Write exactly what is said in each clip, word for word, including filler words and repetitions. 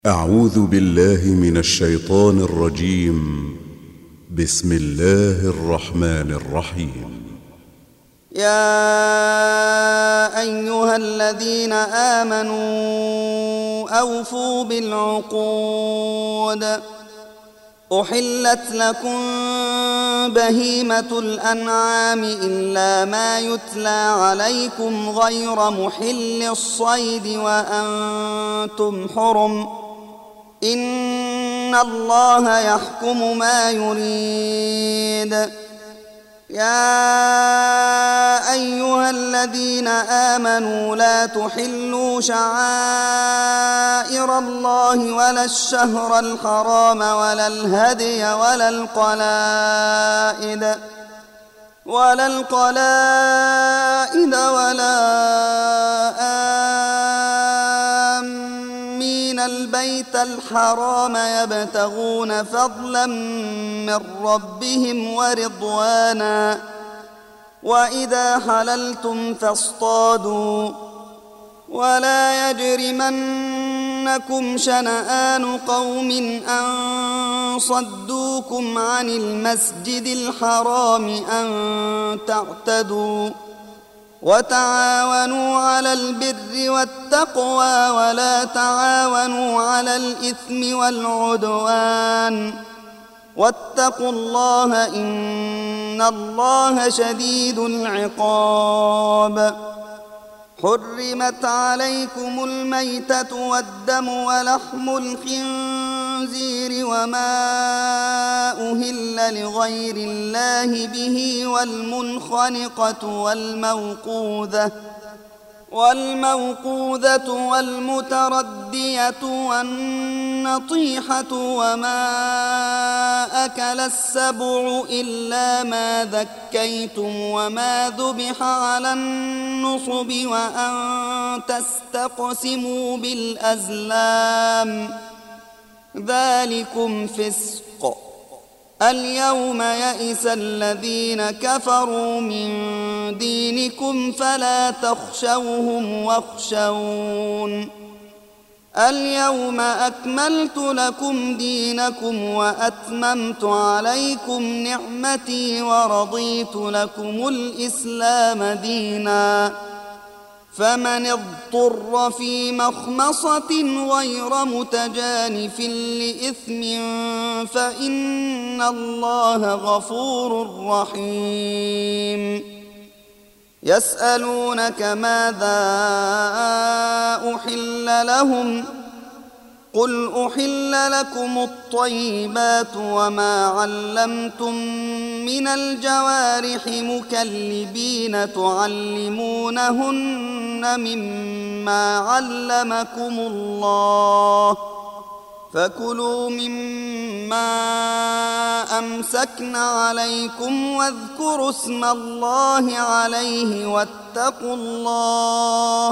أعوذ بالله من الشيطان الرجيم. بسم الله الرحمن الرحيم. يا أيها الذين آمنوا أوفوا بالعقود. أحلت لكم بهيمة الأنعام إلا ما يتلى عليكم غير محل الصيد وأنتم حرم، إن الله يحكم ما يريد. يا أيها الذين آمنوا لا تحلوا شعائر الله ولا الشهر الحرام ولا الهدي ولا القلائد ولا القلائد ولا آمين البيت الحرام يبتغون فضلا من ربهم ورضوانا، وإذا حللتم فاصطادوا، ولا يجرمنكم شنآن قوم أن صدوكم عن المسجد الحرام أن تعتدوا، وتعاونوا على البر والتقوى ولا تعاونوا على الإثم والعدوان، واتقوا الله إن الله شديد العقاب. حرمت عليكم الميتة والدم ولحم الخنزير وما أهل لغير الله به والمنخنقة والموقوذة والموقوذة والمتردية والنطيحة وما أكل السبع إلا ما ذكيتم وما ذبح على النصب وأن تستقسموا بالأزلام، ذلكم فسق. اليوم يئس الذين كفروا من دينكم فلا تخشوهم واخشون. اليوم أكملت لكم دينكم وأتممت عليكم نعمتي ورضيت لكم الإسلام دينا، فمن اضطر في مخمصة غير متجانف لإثم فإن الله غفور رحيم. يسألونك ماذا أحل لهم، قل أحل لكم الطيبات وما علمتم من الجوارح مكلبين تعلمونهن مما علمكم الله، فكلوا مما أمسكن عليكم واذكروا اسم الله عليه واتقوا الله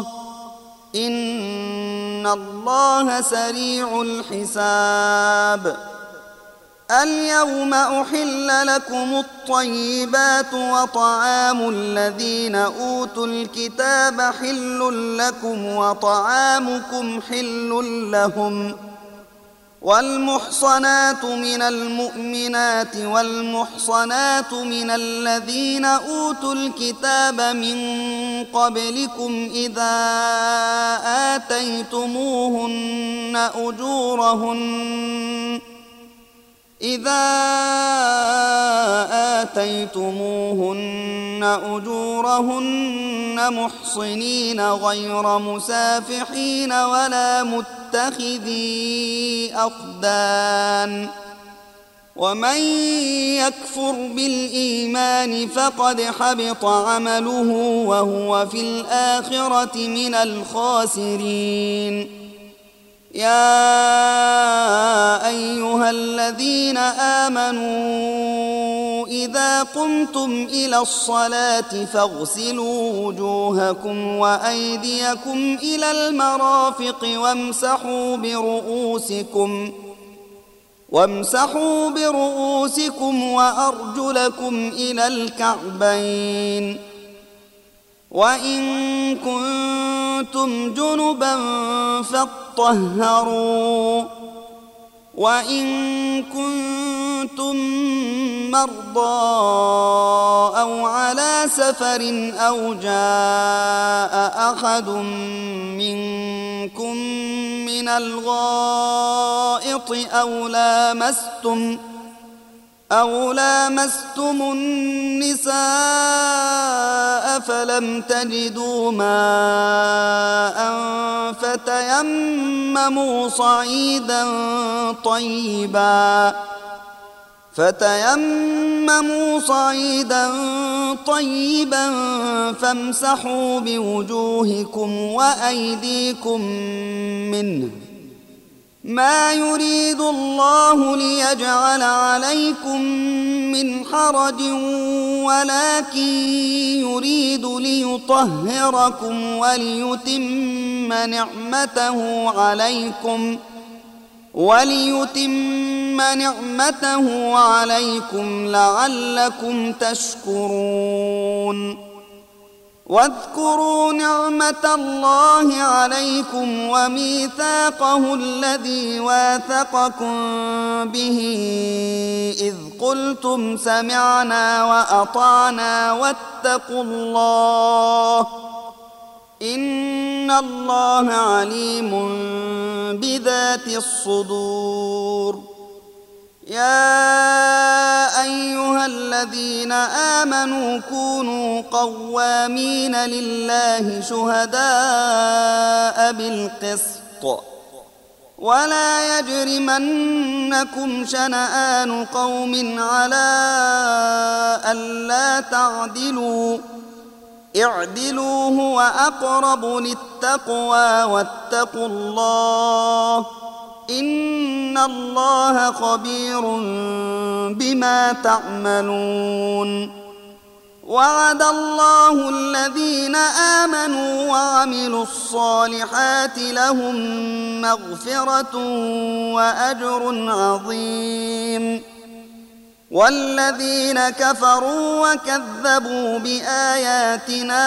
إن الله سريع الحساب. اليوم أحل لكم الطيبات وطعام الذين أوتوا الكتاب حل لكم وطعامكم حل لهم، والمحصنات من المؤمنات والمحصنات من الذين أوتوا الكتاب من قبلكم إذا آتيتموهن أجورهن إذا آتيتموهن أجورهن محصنين غير مسافحين ولا متخذي أخدان، ومن يكفر بالإيمان فقد حبط عمله وهو في الآخرة من الخاسرين. يا أيها الذين آمنوا إذا قمتم إلى الصلاة فاغسلوا وجوهكم وأيديكم إلى المرافق وامسحوا برؤوسكم وامسحوا برؤوسكم وأرجلكم إلى الكعبين، وإن كنتم جنبا فاطهروا وإن كنتم مرضى أو على سفر أو جاء أحد منكم من الغائط أو لامستم أو لامستم النساء فلم تجدوا ماء فتيمموا صعيدا طيبا فتيمموا صعيدا طيبا فامسحوا بوجوهكم وأيديكم منه ما يريد الله ليجعل عليكم من حرج ولكن يريد ليطهركم وليتم نعمته عليكم وليتم نعمته عليكم لعلكم تشكرون واذكروا نعمة الله عليكم وميثاقه الذي واثقكم به إذ قلتم سمعنا وأطعنا واتقوا الله إن الله عليم بذات الصدور يا أيها الذين آمنوا كونوا قوامين لله شهداء بالقسط ولا يجرمنكم شنآن قوم على ألا تعدلوا اعدلوا هو أقرب للتقوى واتقوا الله إن الله خبير بما تعملون وعد الله الذين آمنوا وعملوا الصالحات لهم مغفرة وأجر عظيم والذين كفروا وكذبوا بآياتنا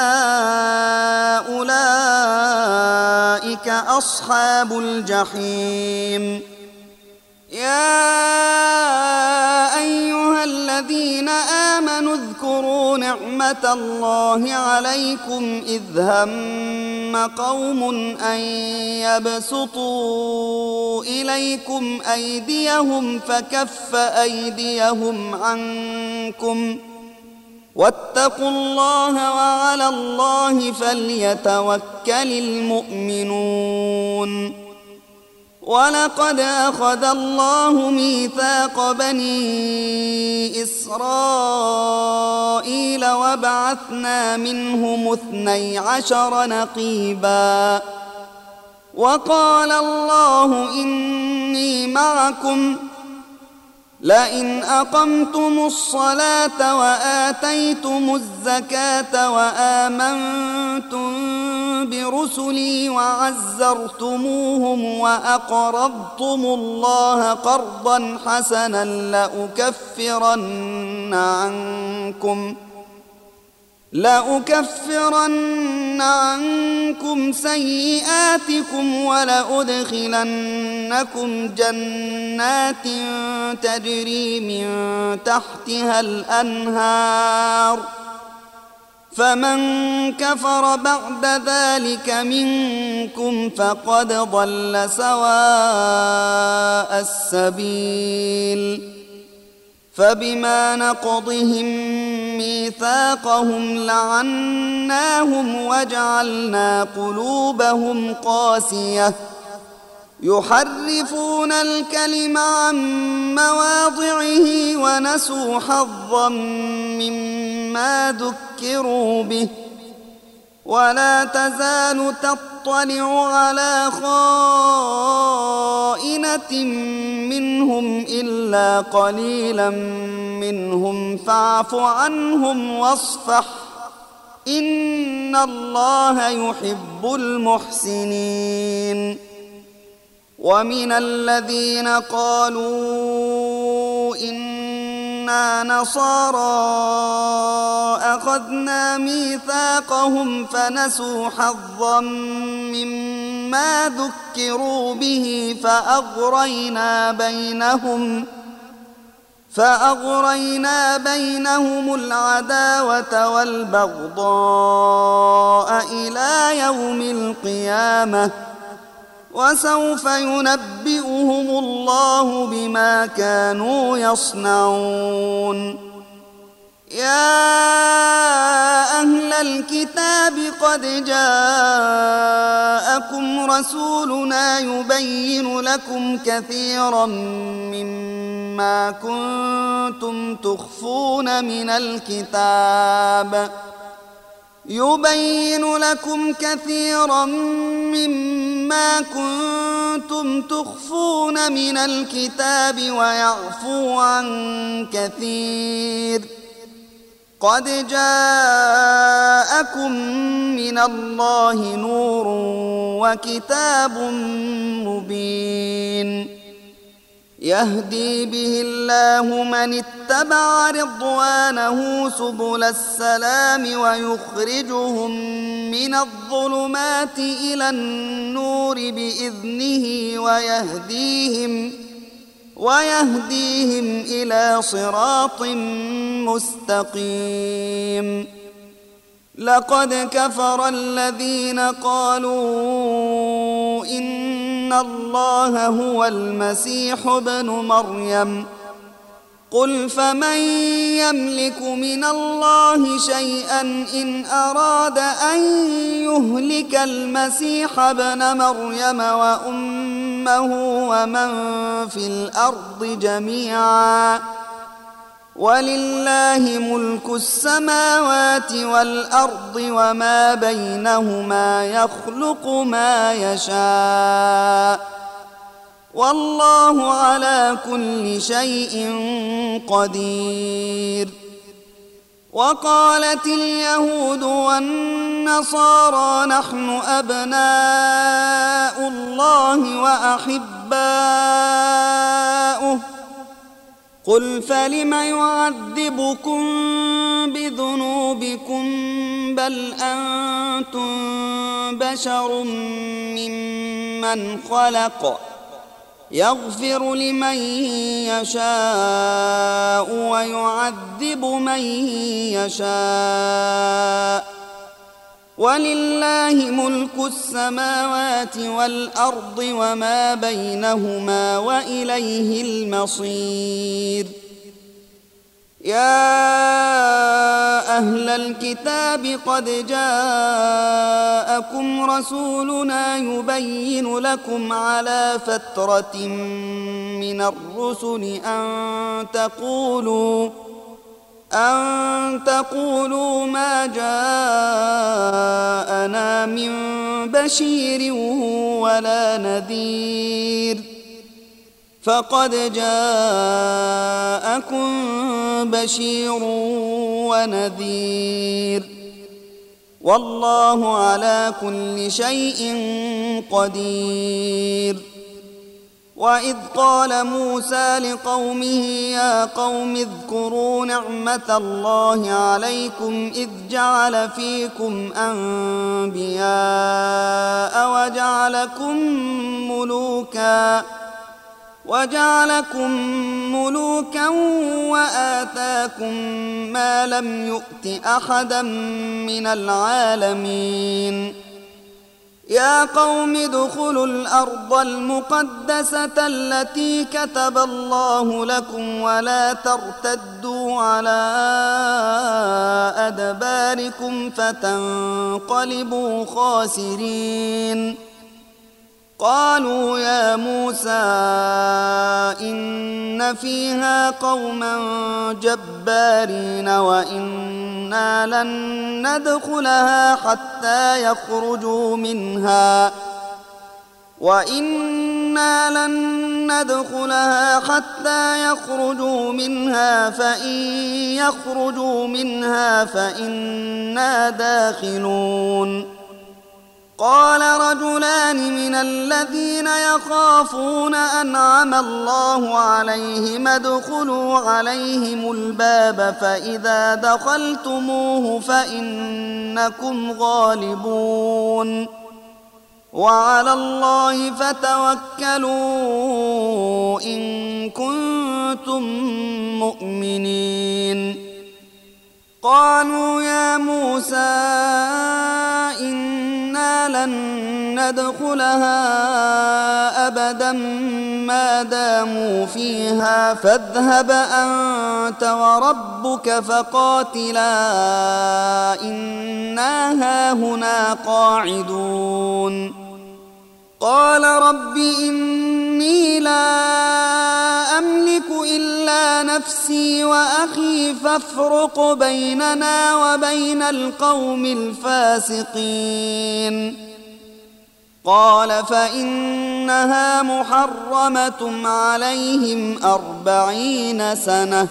أولئك أصحاب الجحيم يا أيها الذين آمنوا اذكروا نعمة الله عليكم إذ هم قوم أن يبسطوا إليكم أيديهم فكف أيديهم عنكم واتقوا الله وعلى الله فليتوكل المؤمنون ولقد أخذ الله ميثاق بني إسرائيل وبعثنا منهم اثني عشر نقيبا وقال الله إني معكم لئن أقمتم الصلاة وآتيتم الزكاة وآمنتم برسلي وعزرتموهم وأقرضتم الله قرضا حسنا لأكفرن عنكم لأكفرن عنكم سيئاتكم ولأدخلنكم جنات تجري من تحتها الأنهار فمن كفر بعد ذلك منكم فقد ضل سواء السبيل فبما نقضهم ميثاقهم لعناهم وجعلنا قلوبهم قاسية يحرفون الكلم عن مواضعه ونسوا حظا مما ذكروا به ولا تزال تطلع على خائنة منهم إلا قليلا منهم فاعف عنهم واصفح إن الله يحب المحسنين ومن الذين قالوا إن كنا نصارى أخذنا ميثاقهم فنسوا حظا مما ذكروا به فأغرينا بينهم فأغرينا بينهم العداوة والبغضاء إلى يوم القيامة وسوف ينبئهم الله بما كانوا يصنعون. يا أهل الكتاب قد جاءكم رسولنا يبين لكم كثيرا مما كنتم تخفون من الكتاب يبين لكم كثيرا مما كنتم تخفون من الكتاب ويعفو عن كثير. قد جاءكم من الله نور وكتاب مبين يهدي به الله من اتبع رضوانه سبل السلام ويخرجهم من الظلمات إلى النور بإذنه ويهديهم ويهديهم إلى صراط مستقيم. لقد كفر الذين قالوا إن الله هو المسيح ابن مريم قل فمن يملك من الله شيئا إن أراد أن يهلك المسيح ابن مريم وأمه ومن في الأرض جميعا ولله ملك السماوات والأرض وما بينهما يخلق ما يشاء والله على كل شيء قدير. وقالت اليهود والنصارى نحن أبناء الله وأحباؤه قل فلم يعذبكم بذنوبكم بل أنتم بشر ممن خلق يغفر لمن يشاء ويعذب من يشاء ولله ملك السماوات والأرض وما بينهما وإليه المصير. يا أهل الكتاب قد جاءكم رسولنا يبين لكم على فترة من الرسل أن تقولوا أن تقولوا ما جاءنا من بشير ولا نذير فقد جاءكم بشير ونذير والله على كل شيء قدير. وإذ قال موسى لقومه يا قوم اذكروا نعمة الله عليكم إذ جعل فيكم أنبياء وجعلكم ملوكا وجعلكم ملوكا وآتاكم ما لم يؤت أحدا من العالمين. يا قوم ادخلوا الأرض المقدسة التي كتب الله لكم ولا ترتدوا على أدباركم فتنقلبوا خاسرين. قالوا يا موسى إن فيها قوما جبارين وإنا لن ندخلها حتى يخرجوا منها وإنا لن ندخلها حتى يخرجوا منها فإن يخرجوا منها فإنا داخلون. قال رجلان من الذين يخافون أنعم الله عليهم ادخلوا عليهم الباب فإذا دخلتموه فإنكم غالبون وعلى الله فتوكلوا إن كنتم مؤمنين قالوا يا موسى إنا لن ندخلها أبدا ما داموا فيها فاذهب أنت وربك فقاتلا إنا هاهنا قاعدون قال رب إني لا أملك إلا نفسي وأخي فافرق بيننا وبين القوم الفاسقين قال فإنها محرمة عليهم أربعين سنة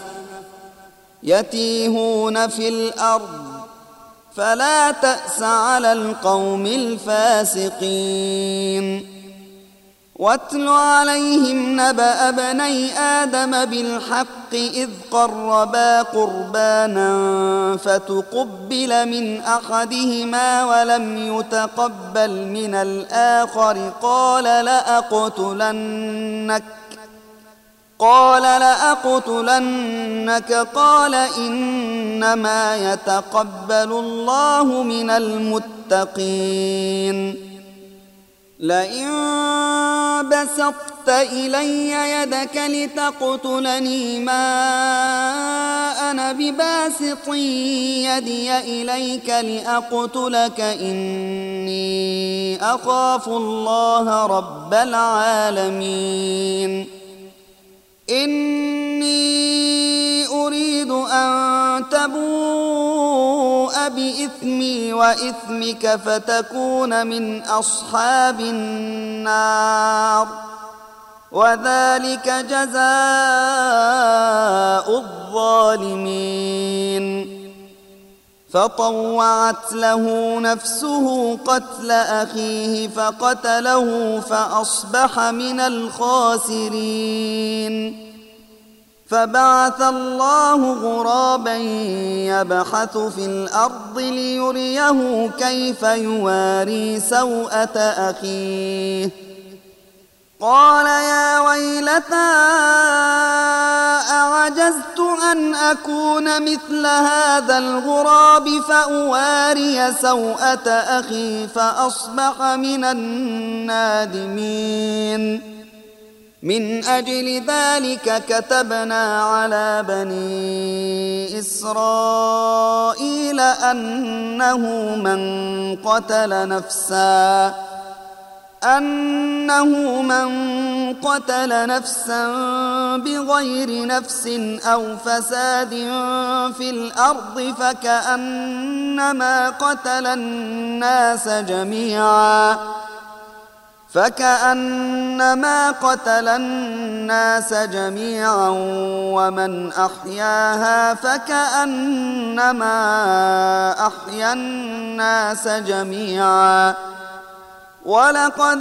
يتيهون في الأرض فلا تأس على القوم الفاسقين واتل عليهم نبأ ابني آدم بالحق إذ قربا قربانا فتقبل من أحدهما ولم يتقبل من الآخر قال لأقتلنك قال لأقتلنك قال إنما يتقبل الله من المتقين لئن بسطت إلي يدك لتقتلني ما أنا بباسط يدي إليك لأقتلك إني أخاف الله رب العالمين إني أريد أن تبوء بإثمي وإثمك فتكون من أصحاب النار وذلك جزاء الظالمين فطوعت له نفسه قتل أخيه فقتله فأصبح من الخاسرين فبعث الله غرابا يبحث في الأرض ليريه كيف يواري سوءة أخيه قال يا ويلتى أعجزت أن أكون مثل هذا الغراب فأواري سوءة أخي فأصبح من النادمين من أجل ذلك كتبنا على بني إسرائيل أنه من قتل نفسا أنه من قتل نفسا بغير نفس أو فساد في الأرض فكأنما قتل الناس جميعا فكأنما قتل الناس جميعا ومن أحياها فكأنما أحيا الناس جميعا ولقد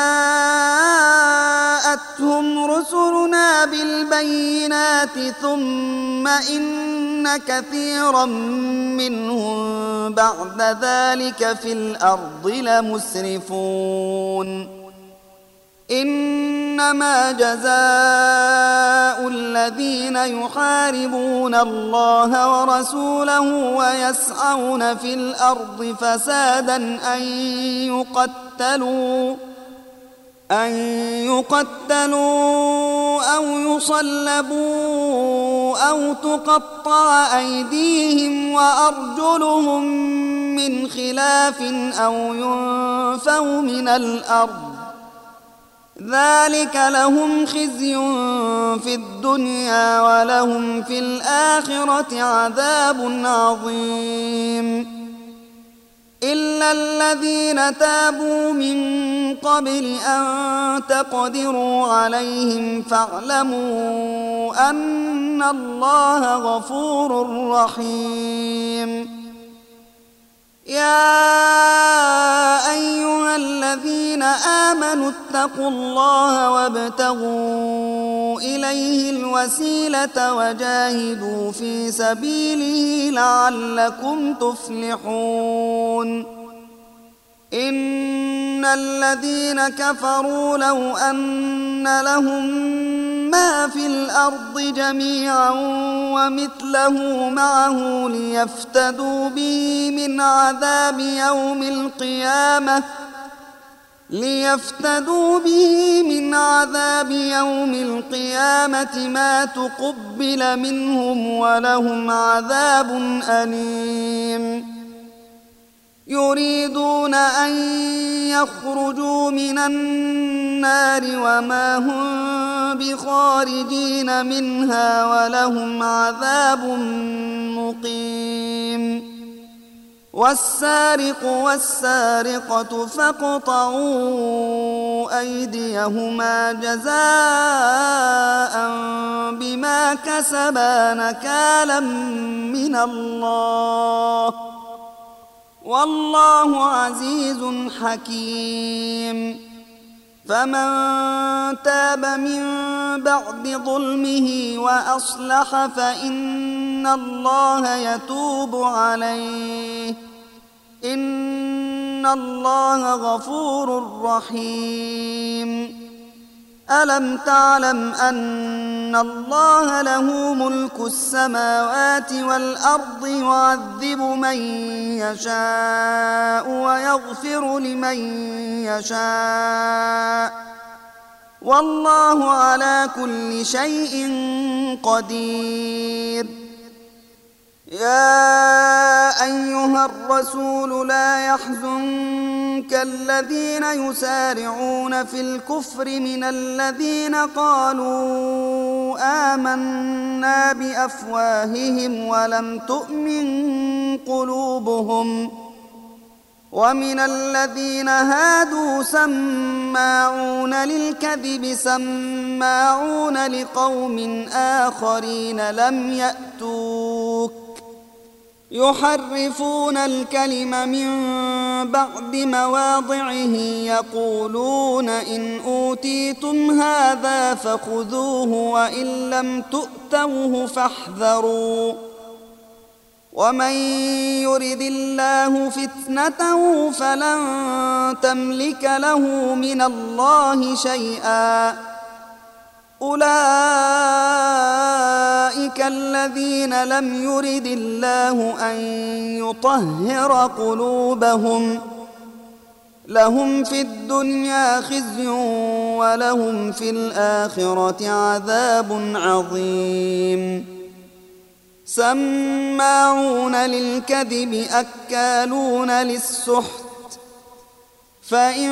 جاءتهم رسلنا بالبينات ثم إن كثيرا منهم بعد ذلك في الأرض لمسرفون إنما جزاء الذين يحاربون الله ورسوله ويسعون في الأرض فسادا أن يقتلوا أن يقتلوا أو يصلبوا أو تقطع أيديهم وأرجلهم من خلاف أو ينفوا من الأرض ذلك لهم خزي في الدنيا ولهم في الآخرة عذاب عظيم إلا الذين تابوا من قبل أن تقدروا عليهم فاعلموا أن الله غفور رحيم يا أيها الذين آمنوا اتقوا الله وابتغوا إليه الوسيلة وجاهدوا في سبيله لعلكم تفلحون إن الذين كفروا لو أن لهم ما في الأرض جميعا ومثله معه ليفتدوا به من عذاب يوم القيامة ليفتدوا به من عذاب يوم القيامة ما تقبل منهم ولهم عذاب أليم يريدون أن يخرجوا من النار وما هم بخارجين منها ولهم عذاب مقيم والسارق والسارقة فاقطعوا أيديهما جزاء بما كسبا نكالا من الله والله عزيز حكيم فمن تاب من بعد ظلمه وأصلح فإن الله يتوب عليه إن الله غفور رحيم ألم تعلم أن الله له ملك السماوات والأرض يعذب من يشاء ويغفر لمن يشاء والله على كل شيء قدير يا أيها الرسول لا يحزنك الذين يسارعون في الكفر من الذين قالوا آمنا بأفواههم ولم تؤمن قلوبهم ومن الذين هادوا سماعون للكذب سماعون لقوم آخرين لم يأتوك يحرفون الكلم من بعد مواضعه يقولون إن أوتيتم هذا فخذوه وإن لم تؤتوه فاحذروا ومن يرد الله فتنته فلن تملك له من الله شيئا أولئك الذين لم يرد الله أن يطهر قلوبهم لهم في الدنيا خزي ولهم في الآخرة عذاب عظيم سماعون للكذب أكالون للسحت فإن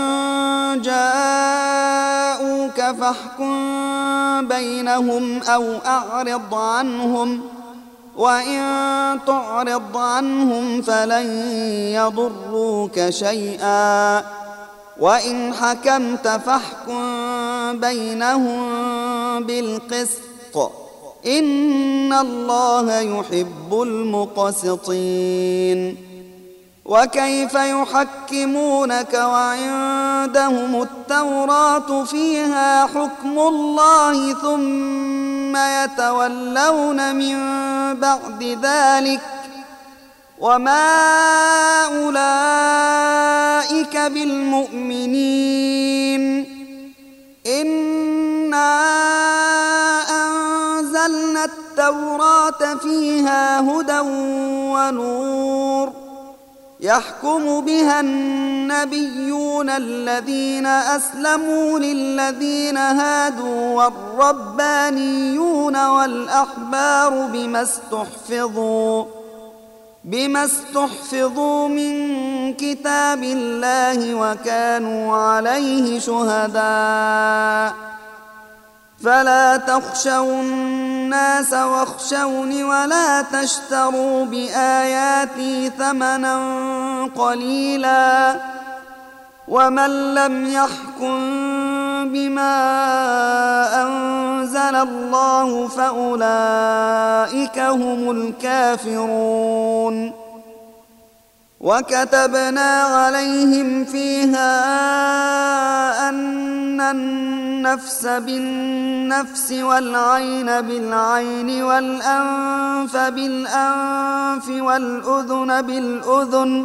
جاءوك فاحكم بينهم أو أعرض عنهم وإن تعرض عنهم فلن يضروك شيئا وإن حكمت فاحكم بينهم بالقسط إن الله يحب المقسطين وكيف يحكمونك وعندهم التوراة فيها حكم الله ثم يتولون من بعد ذلك وما أولئك بالمؤمنين إنا أنزلنا التوراة فيها هدى ونور يحكم بها النبيون الذين أسلموا للذين هادوا والربانيون والأحبار بما استحفظوا بما استحفظوا من كتاب الله وكانوا عليه شهداء فلا تخشوا الناس واخشوني ولا تشتروا بآياتي ثمنا قليلا ومن لم يحكم بما أنزل الله فأولئك هم الكافرون وكتبنا عليهم فيها أن النفس بالنفس والعين بالعين والأنف بالأنف والأذن بالأذن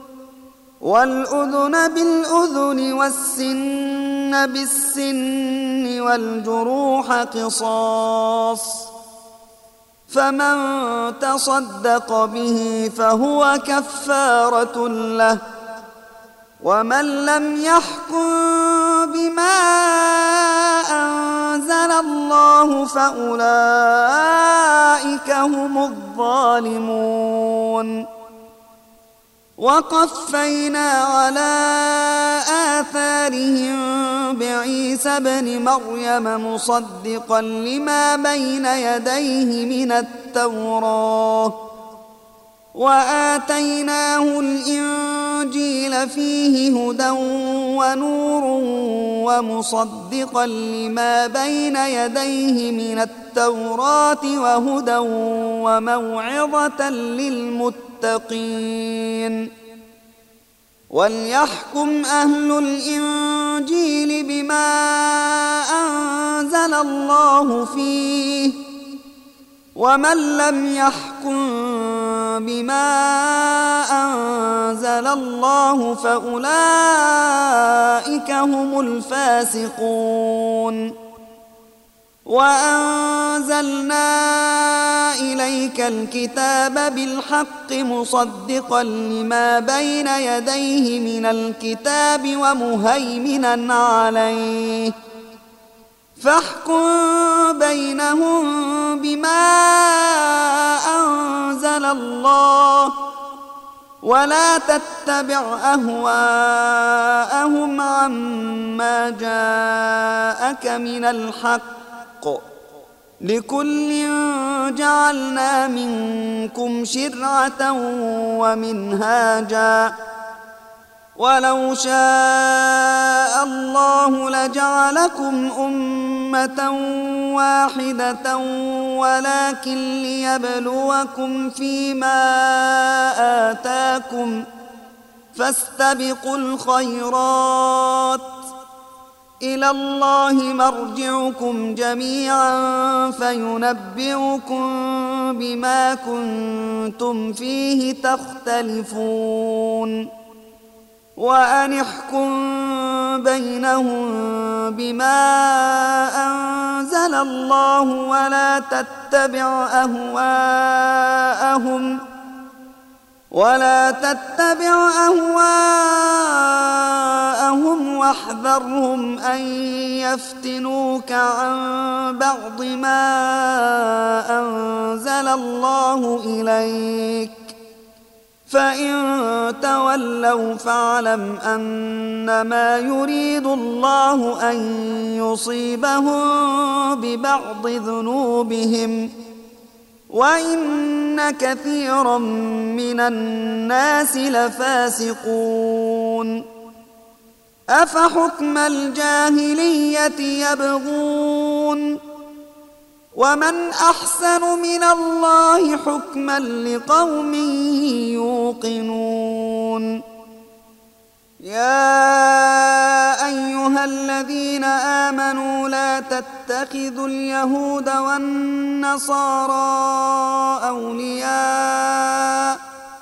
والأذن بالأذن والسن بالسن والجروح قصاص، فمن تصدق به فهو كفارة له، ومن لم يحكم بما أنزل الله فأولئك هم الظالمون. وقفينا على آثارهم بعيسى ابن مريم مصدقا لما بين يديه من التوراة، وآتيناه الإنجيل فيه هدى ونور ومصدقا لما بين يديه من التوراة وهدى وموعظة للمتقين. وليحكم أهل الإنجيل بما أنزل الله فيه، ومن لم يحكم بما أنزل الله فأولئك هم الفاسقون. وأنزلنا إليك الكتاب بالحق مصدقا لما بين يديه من الكتاب ومهيمنا عليه، فاحكم بينهم بما أنزل الله، ولا تتبع أهواءهم عما جاءك من الحق، لكل جعلنا منكم شرعة ومنهاجا، ولو شاء الله لجعلكم أمة واحدة ولكن ليبلوكم فيما آتاكم، فاستبقوا الخيرات، إلى الله مرجعكم جميعا فينبئكم بما كنتم فيه تختلفون. وأن احكم بينهم بما أنزل الله ولا تتبع أهواءهم ولا تتبع أهواءهم واحذرهم أن يفتنوك عن بعض ما أنزل الله إليك، فإن تولوا فاعلم أنما يريد الله أن يصيبهم ببعض ذنوبهم، وإن كثيرا من الناس لفاسقون. أفحكم الجاهلية يبغون، ومن أحسن من الله حكما لقوم يوقنون. يا أيها الذين آمنوا لا تتخذوا اليهود والنصارى أولياء،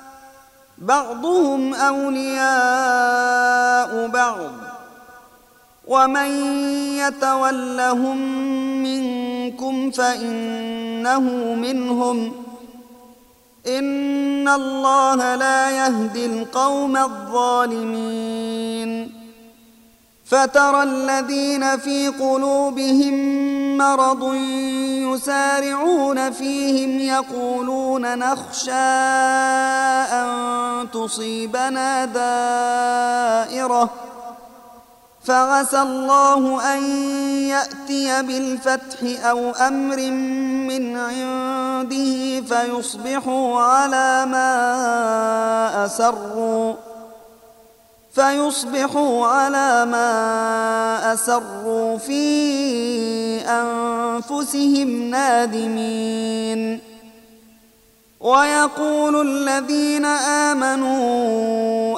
بعضهم أولياء بعض، ومن يتولهم منكم فإنه منهم، إن الله لا يهدي القوم الظالمين. فترى الذين في قلوبهم مرض يسارعون فيهم يقولون نخشى أن تصيبنا دائرة، فعسى الله أن يأتي بالفتح أو أمر من عنده فيصبحوا على ما أسروا فيصبحوا على ما أسروا في أنفسهم نادمين. ويقول الذين آمنوا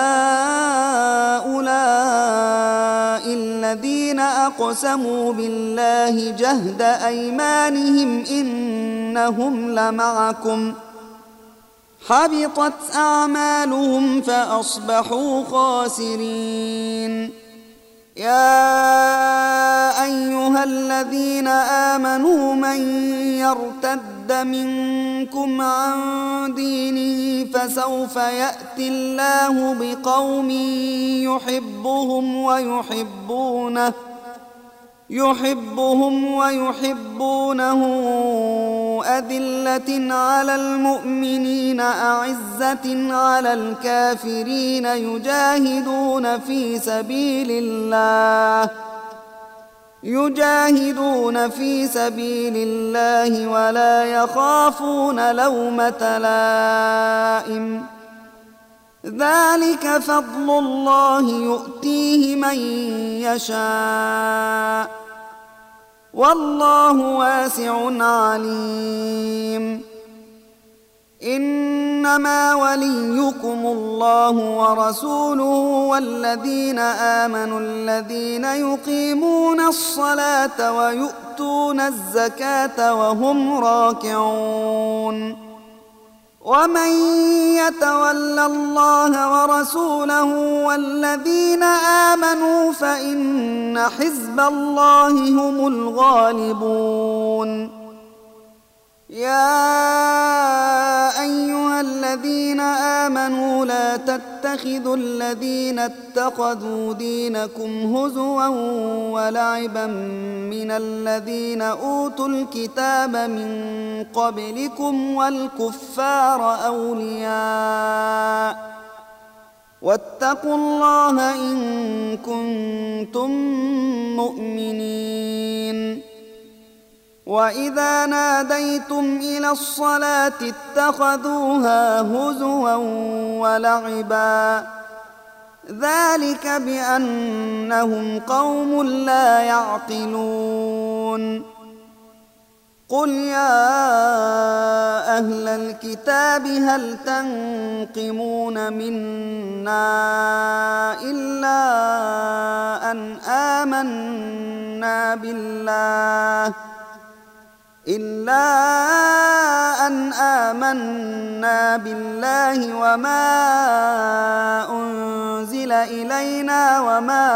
أهؤلاء الذين أقسموا بالله جهد أيمانهم إنهم لمعكم حبطت أعمالهم فأصبحوا خاسرين. يا أيها الذين آمنوا من يرتد منكم عن دينه فسوف يأتي الله بقوم يحبهم ويحبونه يحبهم ويحبونه أذلة على المؤمنين أعزة على الكافرين يجاهدون في سبيل الله يجاهدون في سبيل الله ولا يخافون لومة لائم ذلك فضل الله يؤتيه من يشاء والله واسع عليم. إنما وليكم الله ورسوله والذين آمنوا الذين يقيمون الصلاة ويؤتون الزكاة وهم راكعون. ومن يتول الله ورسوله والذين آمنوا فإن حزب الله هم الغالبون. يا أيها الذين آمنوا لا تتخذوا الذين اتخذوا دينكم هزوا ولعبا من الذين أوتوا الكتاب من قبلكم والكفار أولياء واتقوا الله إن كنتم مؤمنين. وإذا ناديتم إلى الصلاة اتخذوها هزوا ولعبا ذلك بأنهم قوم لا يعقلون. قل يا أهل الكتاب هل تنقمون منا إلا أن آمنا بالله إلا أن آمنا بالله وما أنزل إلينا وما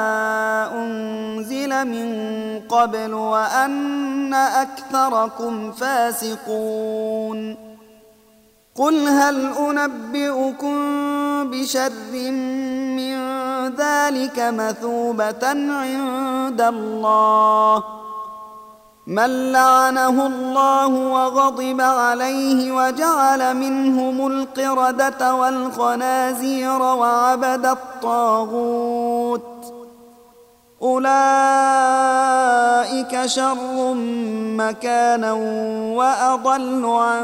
أنزل من قبل وأن أكثركم فاسقون. قل هل أنبئكم بشر من ذلك مثوبة عند الله من لعنه الله وغضب عليه وجعل منهم القردة والخنازير وعبد الطاغوت أولئك شر مكانا وأضل عن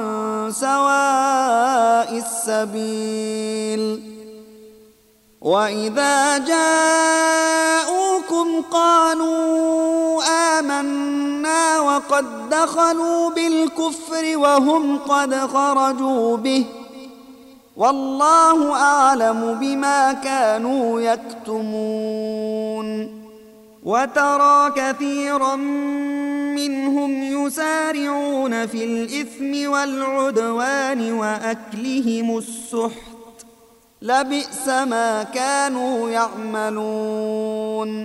سواء السبيل. وإذا جاءوكم قالوا آمنا وقد دخلوا بالكفر وهم قد خرجوا به والله أعلم بما كانوا يكتمون. وترى كثيرا منهم يسارعون في الإثم والعدوان وأكلهم السحت لبئس ما كانوا يعملون.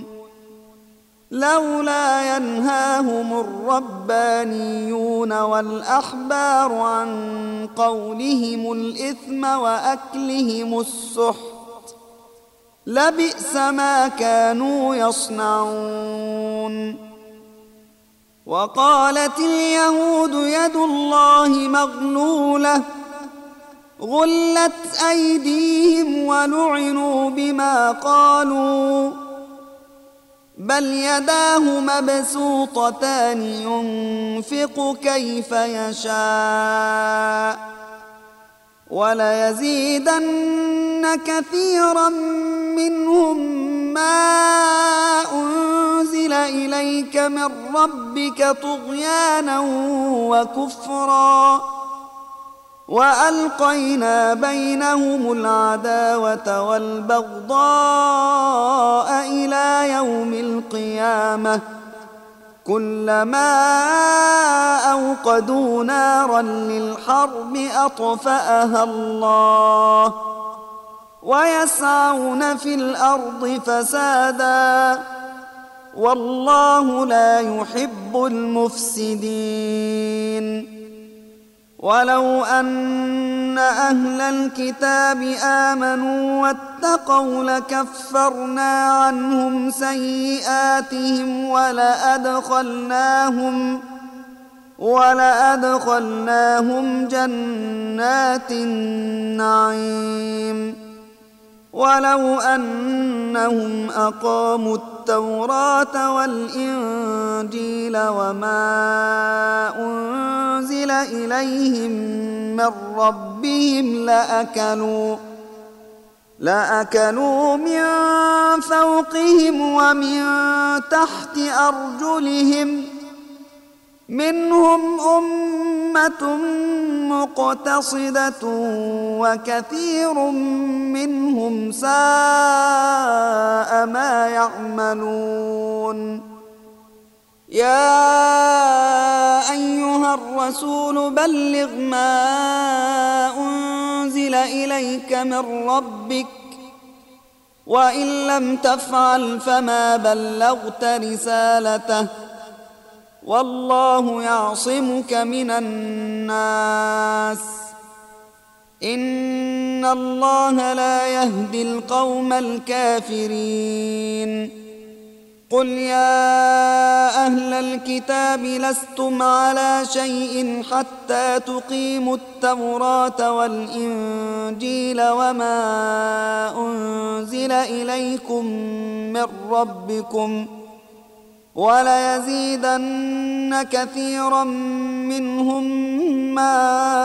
لولا ينهاهم الربانيون والأحبار عن قولهم الإثم وأكلهم السحت لبئس ما كانوا يصنعون. وقالت اليهود يد الله مغلولة غلت أيديهم ولعنوا بما قالوا بل يداه مبسوطتان ينفق كيف يشاء وليزيدن كثيرا منهم ما أنزل إليك من ربك طغيانا وكفرا وألقينا بينهم العداوة والبغضاء إلى يوم القيامة كلما أوقدوا نارا للحرب أطفأها الله ويسعون في الأرض فسادا والله لا يحب المفسدين. ولو أن أهل الكتاب آمنوا واتقوا لكفرنا عنهم سيئاتهم ولأدخلناهم ولأدخلناهم جنات النعيم ولو أنهم أقاموا التوراة والإنجيل وما أنزل إليهم من ربهم لأكلوا لأكلوا من فوقهم ومن تحت أرجلهم منهم أمة مقتصدة وكثير منهم ساء ما يعملون. يا أيها الرسول بلغ ما أنزل إليك من ربك وإن لم تفعل فما بلغت رسالته والله يعصمك من الناس إن الله لا يهدي القوم الكافرين. قل يا أهل الكتاب لستم على شيء حتى تقيموا التوراة والإنجيل وما أنزل إليكم من ربكم وليزيدن كثيرا منهم ما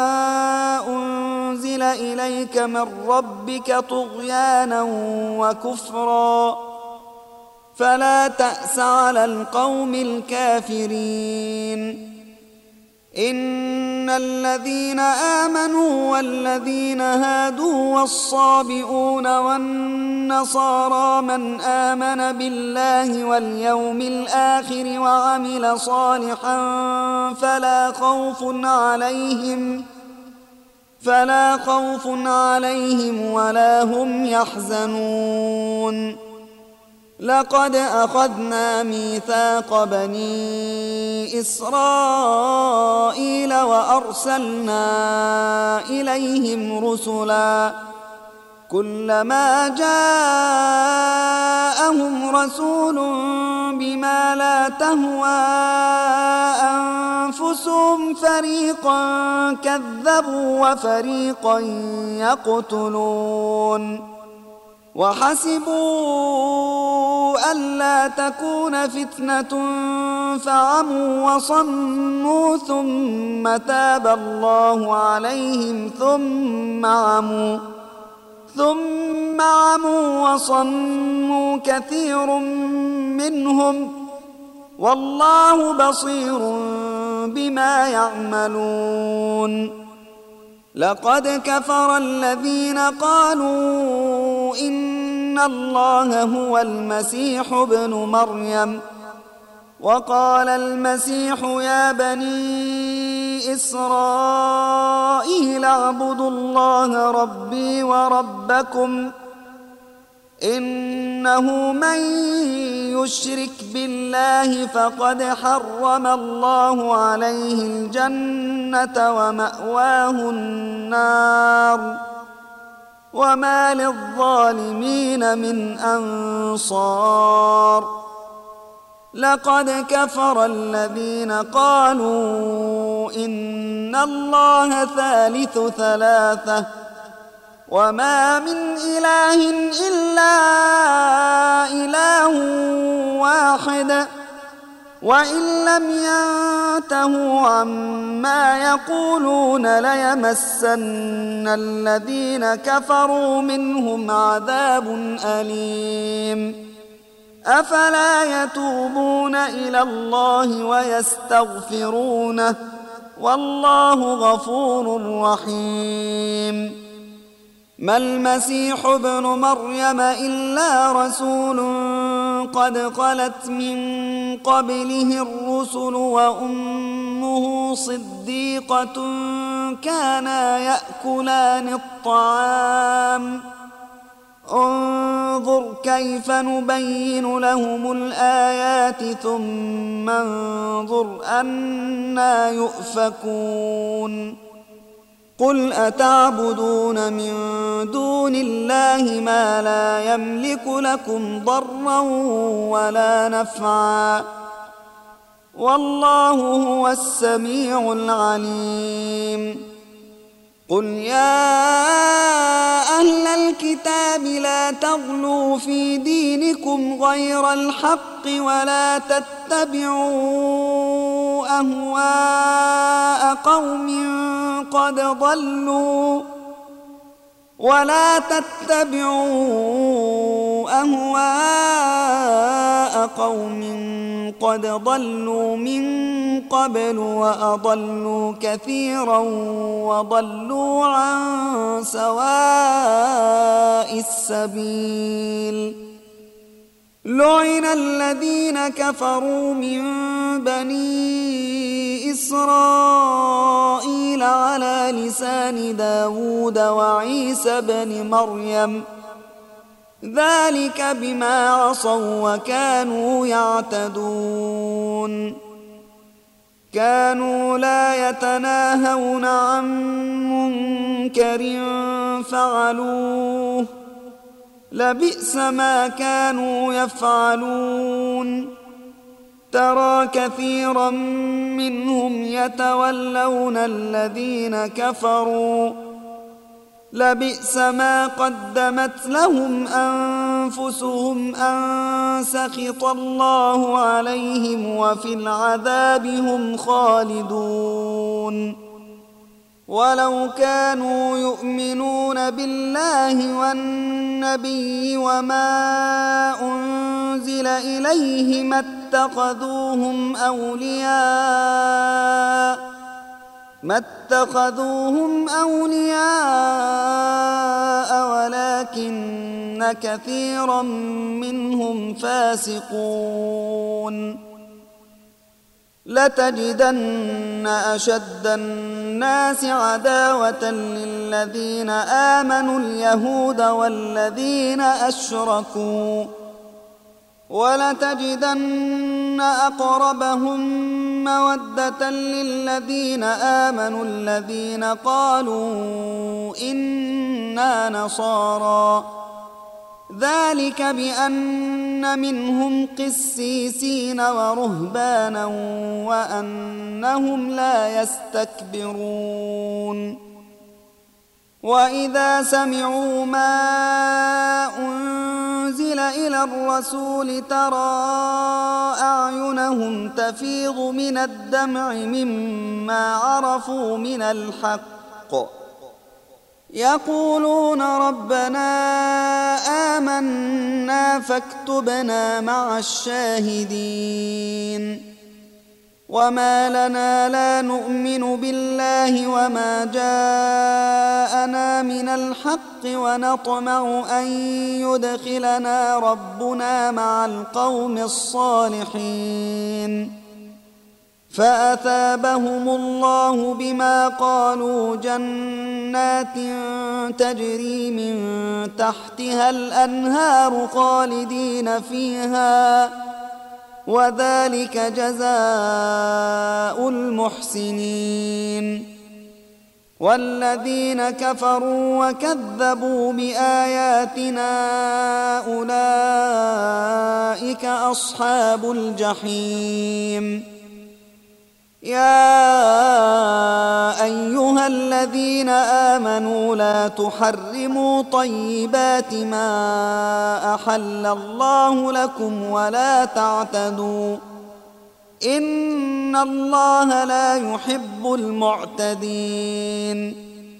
أنزل إليك من ربك طغيانا وكفرا فلا تأس على القوم الكافرين. إن الذين آمنوا والذين هادوا والصابئون والنصارى من آمن بالله واليوم الآخر وعمل صالحا فلا خوف عليهم فلا خوف عليهم ولا هم يحزنون. لقد أخذنا ميثاق بني إسرائيل وأرسلنا إليهم رسلا كلما جاءهم رسول بما لا تهوى أنفسهم فريقا كذبوا وفريقا يقتلون. وحسبوا ألا تكون فتنة فعموا وصموا ثم تاب الله عليهم ثم عموا ثم عموا وصموا كثير منهم والله بصير بما يعملون. لقد كفر الذين قالوا إن الله هو المسيح ابن مريم وقال المسيح يا بني إسرائيل اعبدوا الله ربي وربكم إنه من يشرك بالله فقد حرم الله عليه الجنة ومأواه النار وما للظالمين من أنصار. لقد كفر الذين قالوا إن الله ثالث ثلاثة وما من إله إلا إله واحد وإن لم ينتهوا عما يقولون ليمسن الذين كفروا منهم عذاب أليم. أفلا يتوبون إلى الله ويستغفرونه والله غفور رحيم. ما المسيح ابن مريم إلا رسول قد خلت من قبله الرسل وأمه صديقة كانا يأكلان الطعام انظر كيف نبين لهم الآيات ثم انظر أنى يؤفكون. قل أتعبدون من دون الله ما لا يملك لكم ضرا ولا نفعا والله هو السميع العليم. قل يا أهل الكتاب لا تغلوا في دينكم غير الحق ولا تتبعوا أهواء قوم قد ضلوا ولا تتبعوا أهواء قوم قد ضلوا من قبل وأضلوا كثيرا وضلوا عن سواء السبيل. لعن الذين كفروا من بني إسرائيل على لسان داود وعيسى بن مريم ذلك بما عصوا وكانوا يعتدون. كانوا لا يتناهون عن منكر فعلوه لبئس ما كانوا يفعلون. ترى كثيرا منهم يتولون الذين كفروا لبئس ما قدمت لهم أنفسهم أن سخط الله عليهم وفي العذاب هم خالدون. ولو كانوا يؤمنون بالله والنبي وما أنزل إليه ما اتخذوهم أولياء ما اتخذوهم أولياء ولكن كثيرا منهم فاسقون. لتجدن أشد الناس عداوة للذين آمنوا اليهود والذين أشركوا ولتجدن أقربهم مودة للذين آمنوا الذين قالوا إنا نصارى ذلك بأن منهم قسيسين ورهبانا وأنهم لا يستكبرون. وإذا سمعوا ما أنزل إلى الرسول ترى أعينهم تفيض من الدمع مما عرفوا من الحق يقولون ربنا آمنا فاكتبنا مع الشاهدين. وما لنا لا نؤمن بالله وما جاءنا من الحق ونطمع أن يدخلنا ربنا مع القوم الصالحين. فأثابهم الله بما قالوا جنات تجري من تحتها الأنهار خالدين فيها وذلك جزاء المحسنين. والذين كفروا وكذبوا بآياتنا أولئك أصحاب الجحيم. يا أيها الذين آمنوا لا تحرموا طيبات ما أحل الله لكم ولا تعتدوا إن الله لا يحب المعتدين.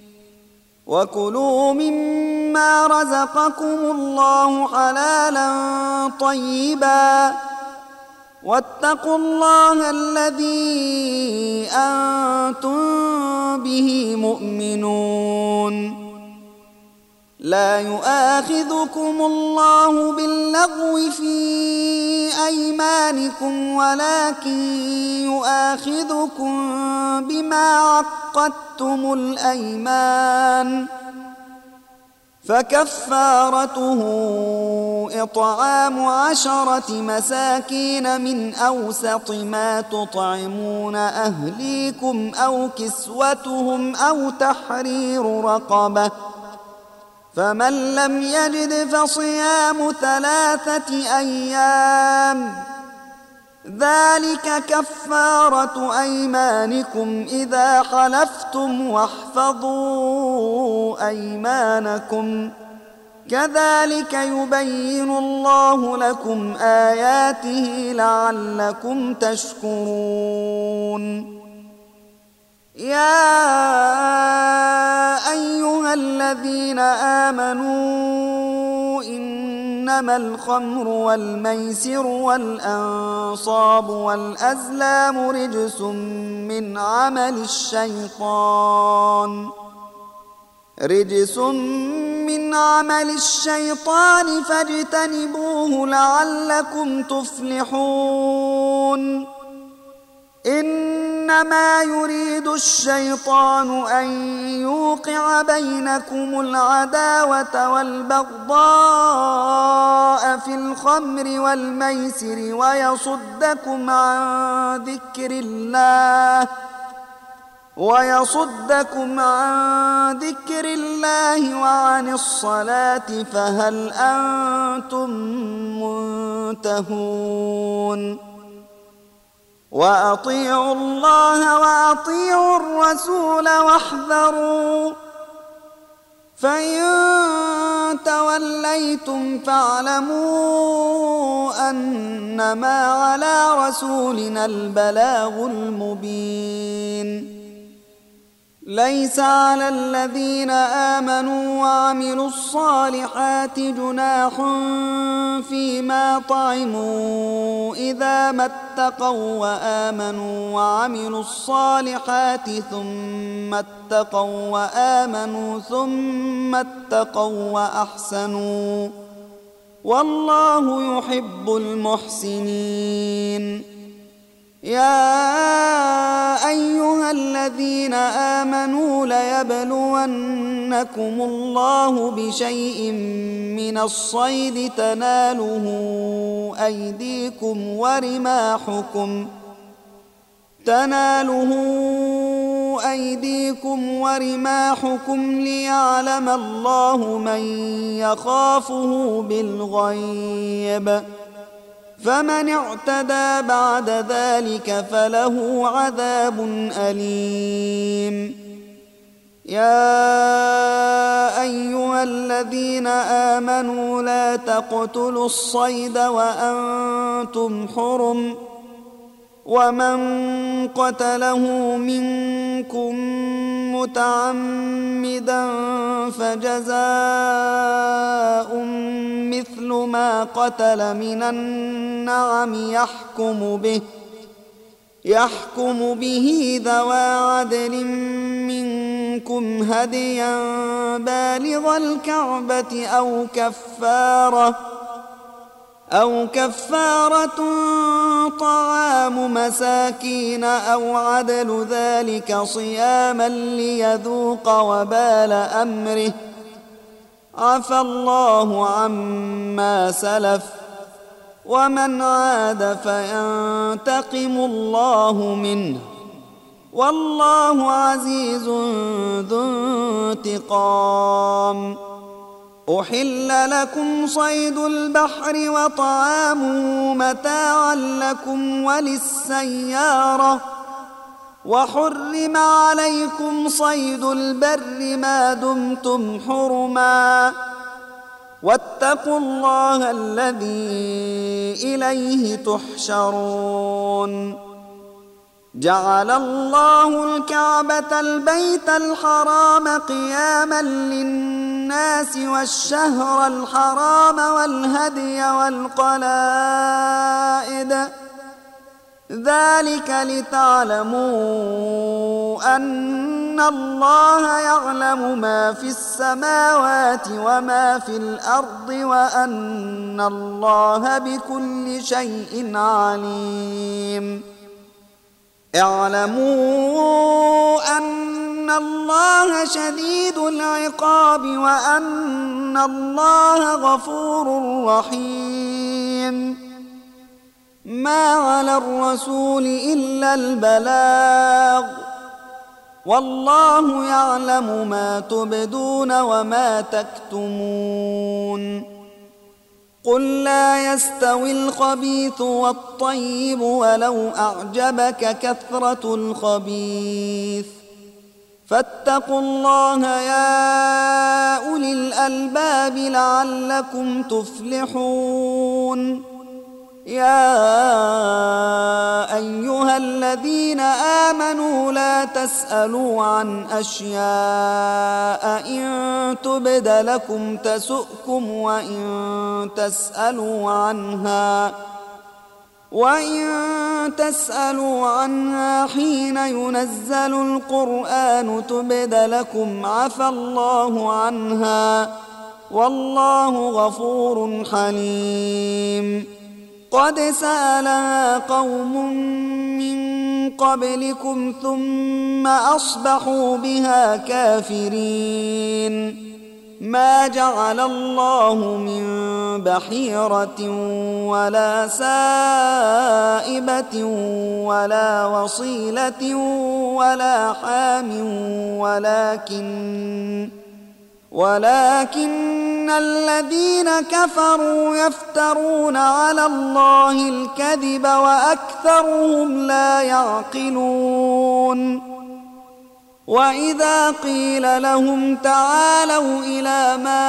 وكلوا مما رزقكم الله حلالا طيبا واتقوا الله الذي أنتم به مؤمنون لا يؤاخذكم الله باللغو في أيمانكم ولكن يؤاخذكم بما عقدتم الأيمان فكفارته إطعام عشرة مساكين من أوسط ما تطعمون أهليكم أو كسوتهم أو تحرير رقبة فمن لم يجد فصيام ثلاثة أيام ذلك كفارة أيمانكم إذا حلفتم واحفظوا أيمانكم كذلك يبين الله لكم آياته لعلكم تشكرون يا أيها الذين آمنوا إنما الخمر والميسر والأنصاب والأزلام رجس من عمل الشيطان رجس من عمل الشيطان فاجتنبوه لعلكم تفلحون إنما يريد الشيطان أن يوقع بينكم العداوة والبغضاء في الخمر والميسر ويصدكم عن ذكر الله ويصدكم عن ذكر الله وعن الصلاة فهل أنتم منتهون وأطيعوا الله وأطيعوا الرسول واحذروا فإن توليتم فاعلموا أنما على رسولنا البلاغ المبين ليس على الذين آمنوا وعملوا الصالحات جناح فيما طعموا إذا ما اتقوا وآمنوا وعملوا الصالحات ثم اتقوا وآمنوا ثم اتقوا وأحسنوا والله يحب المحسنين يا أيها الذين آمنوا ليبلونكم الله بشيء من الصيد تناله أيديكم ورماحكم تناله أيديكم ورماحكم ليعلم الله من يخافه بالغيب فمن اعتدى بعد ذلك فله عذاب أليم يا أيها الذين آمنوا لا تقتلوا الصيد وأنتم حرم ومن قتله منكم متعمدا فجزاء مثل ما قتل من النعم يحكم به يحكم به ذوى عدل منكم هديا بالغ الكعبة أو كفارة أو كفارة طعام مساكين أو عدل ذلك صياما ليذوق وبال أمره عفى الله عما سلف ومن عاد فينتقم الله منه والله عزيز ذو انتقام أحل لكم صيد البحر وطعامه متاعا لكم وللسيارة وحرم عليكم صيد البر ما دمتم حرما واتقوا الله الذي إليه تحشرون جعل الله الكعبة البيت الحرام قياما للناس والشهر الحرام والهدي والقلائد ذلك لتعلموا أن الله يعلم ما في السماوات وما في الأرض وأن الله بكل شيء عليم. اعلموا أن الله شديد العقاب وأن الله غفور رحيم. ما على الرسول إلا البلاغ والله يعلم ما تبدون وما تكتمون. قل لا يستوي الخبيث والطيب ولو أعجبك كثرة الخبيث فاتقوا الله يا أولي الألباب لعلكم تفلحون. يا أيها الذين آمنوا لا تسألوا عن أشياء إن تبد لكم تسؤكم وإن تسألوا عنها وإن تسألوا عنها حين ينزل القرآن تبد لكم عفى الله عنها والله غفور حليم. قد سألها قوم من قبلكم ثم أصبحوا بها كافرين. ما جعل الله من بحيرة ولا سائبة ولا وصيلة ولا حام ولكن ولكن الذين كفروا يفترون على الله الكذب وأكثرهم لا يعقلون. وإذا قيل لهم تعالوا إلى ما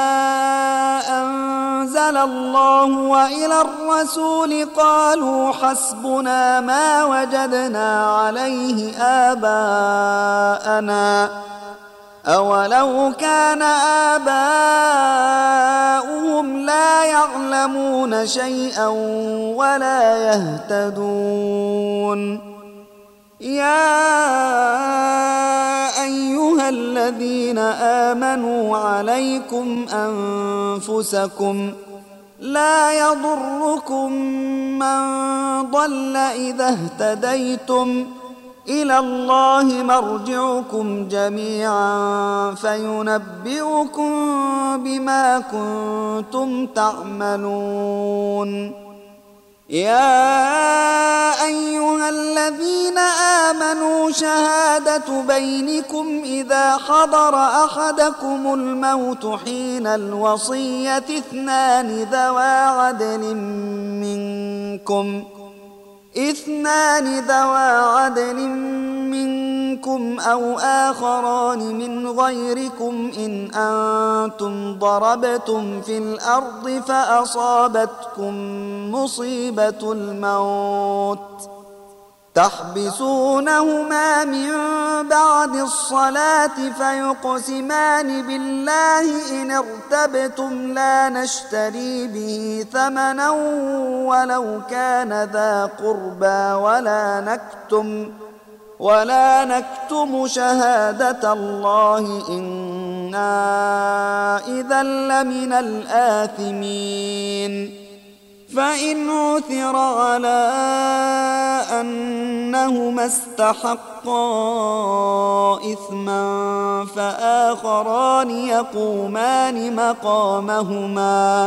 أنزل الله وإلى الرسول قالوا حسبنا ما وجدنا عليه آباءنا أولو كان آباؤهم لا يعلمون شيئا ولا يهتدون. يا أيها الذين آمنوا عليكم أنفسكم لا يضركم من ضل إذا اهتديتم إلى الله مرجعكم جميعا فينبئكم بما كنتم تعملون. يا أيها الذين آمنوا شهادة بينكم إذا حضر أحدكم الموت حين الوصية اثنان ذوى عدل منكم اثنان ذوى عدل منكم أو آخران من غيركم إن أنتم ضربتم في الأرض فأصابتكم مصيبة الموت تحبسونهما من بعد الصلاة فيقسمان بالله إن ارتبتم لا نشتري به ثمنا ولو كان ذا قربى ولا نكتم ولا نكتم شهادة الله إنا إذا لمن الآثمين. فإن عثر على أنهما استحقا إثما فآخران يقومان مقامهما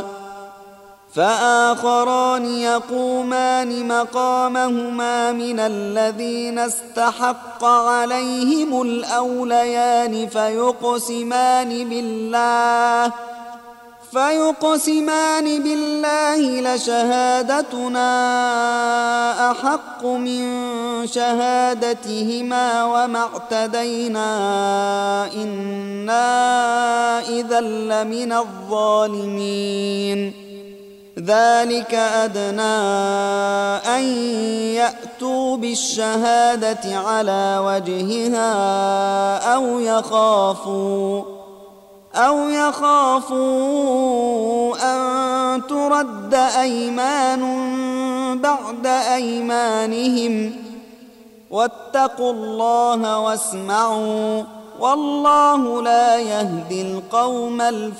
فآخران يقومان مقامهما من الذين استحق عليهم الأوليان فيقسمان بالله فيقسمان بالله لشهادتنا أحق من شهادتهما وما اعتدينا إنا إذا لمن الظالمين. ذلك أدنى أن يأتوا بالشهادة على وجهها أو يخافوا أو يخافوا أن ترد أيمان بعد أيمانهم واتقوا الله واسمعوا والله لا يهدي القوم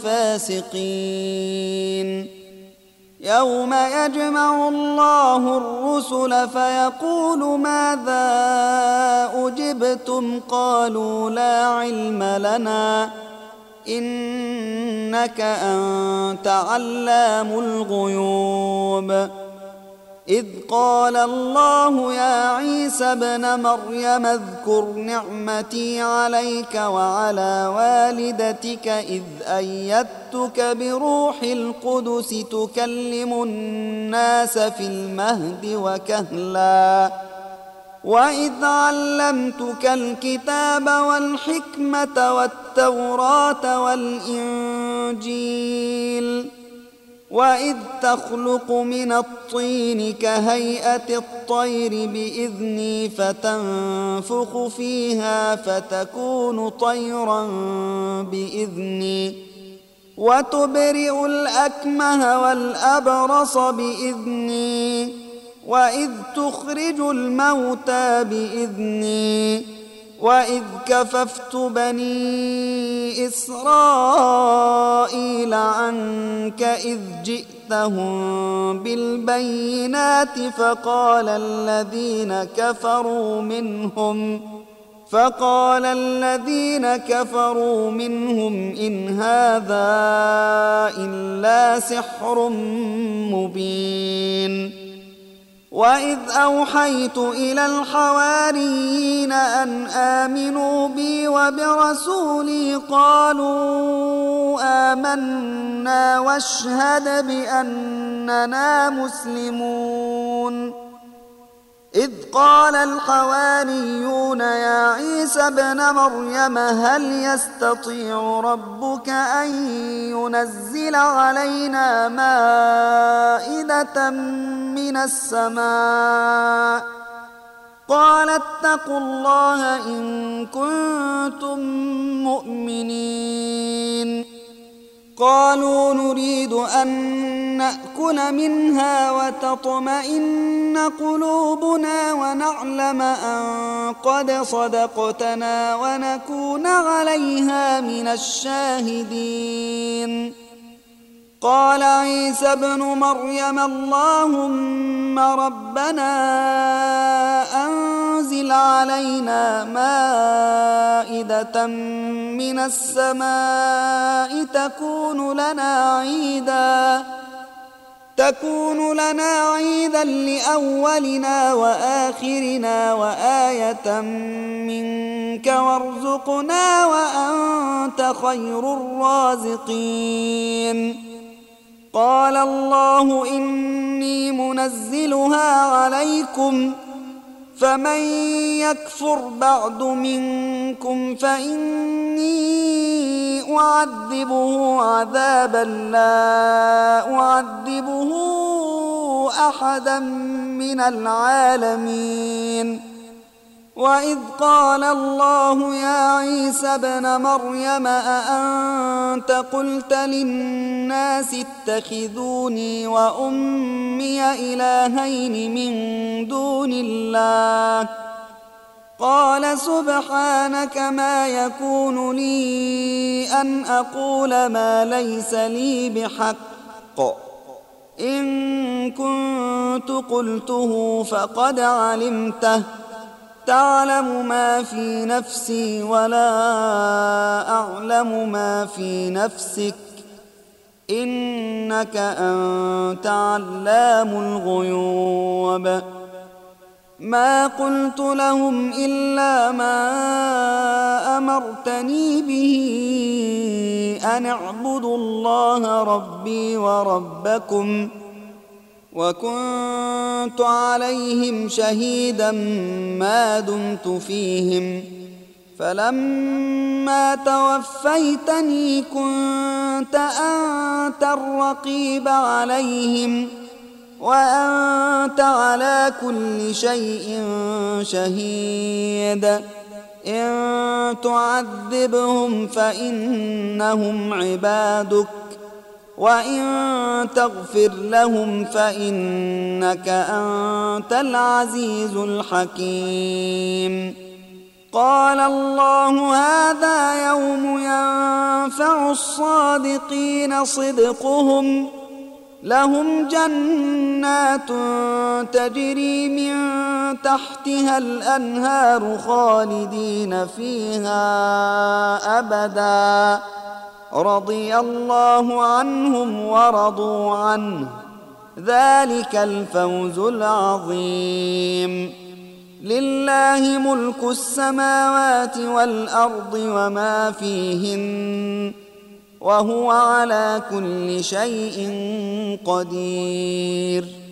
الفاسقين. يوم يجمع الله الرسل فيقول ماذا أجبتم قالوا لا علم لنا إنك أنت علام الغيوب. إذ قال الله يا عيسى ابن مريم اذكر نعمتي عليك وعلى والدتك إذ أيدتك بروح القدس تكلم الناس في المهد وكهلا وإذ علمتك الكتاب والحكمة والتوراة والإنجيل وإذ تخلق من الطين كهيئة الطير بإذني فتنفخ فيها فتكون طيرا بإذني وتبرئ الأكمه والأبرص بإذني وإذ تخرج الموتى بإذني وإذ كففت بني إسرائيل عنك إذ جئتهم بالبينات فقال الذين كفروا منهم فقال الذين كفروا منهم إن هذا إلا سحر مبين. وإذ أوحيت إلى الحواريين أن آمنوا بي وبرسولي قالوا آمنا واشهد بأننا مسلمون. إذ قال الحواريون يا عيسى ابن مريم هل يستطيع ربك أن ينزل علينا مائدة من السماء قال اتقوا الله إن كنتم مؤمنين. قالوا نريد أن نأكل منها وتطمئن قلوبنا ونعلم أن قد صدقتنا ونكون عليها من الشاهدين. قال عيسى ابن مريم اللهم ربنا أنزل علينا مائدة من السماء تكون لنا عيدا تكون لنا عيدا لأولنا وآخرنا وآية منك وارزقنا وأنت خير الرازقين. قال الله إني منزلها عليكم فمن يكفر بعد منكم فإني أعذبه عذابا لا أعذبه أحدا من العالمين. وإذ قال الله يا عيسى ابن مريم أأنت قلت للناس اتخذوني وأمي إلهين من دون الله قال سبحانك ما يكون لي أن أقول ما ليس لي بحق إن كنت قلته فقد علمته تعلم ما في نفسي ولا أعلم ما في نفسك إنك أنت علام الغيوب. ما قلت لهم إلا ما أمرتني به أن اعبدوا الله ربي وربكم وكنت عليهم شهيدا ما دمت فيهم فلما توفيتني كنت أنت الرقيب عليهم وأنت على كل شيء شهيد. إن تعذبهم فإنهم عبادك وإن تغفر لهم فإنك أنت العزيز الحكيم. قال الله هذا يوم ينفع الصادقين صدقهم، لهم جنات تجري من تحتها الأنهار خالدين فيها أبدا، رضي الله عنهم ورضوا عنه، ذلك الفوز العظيم. لله ملك السماوات والأرض وما فيهن، وهو على كل شيء قدير.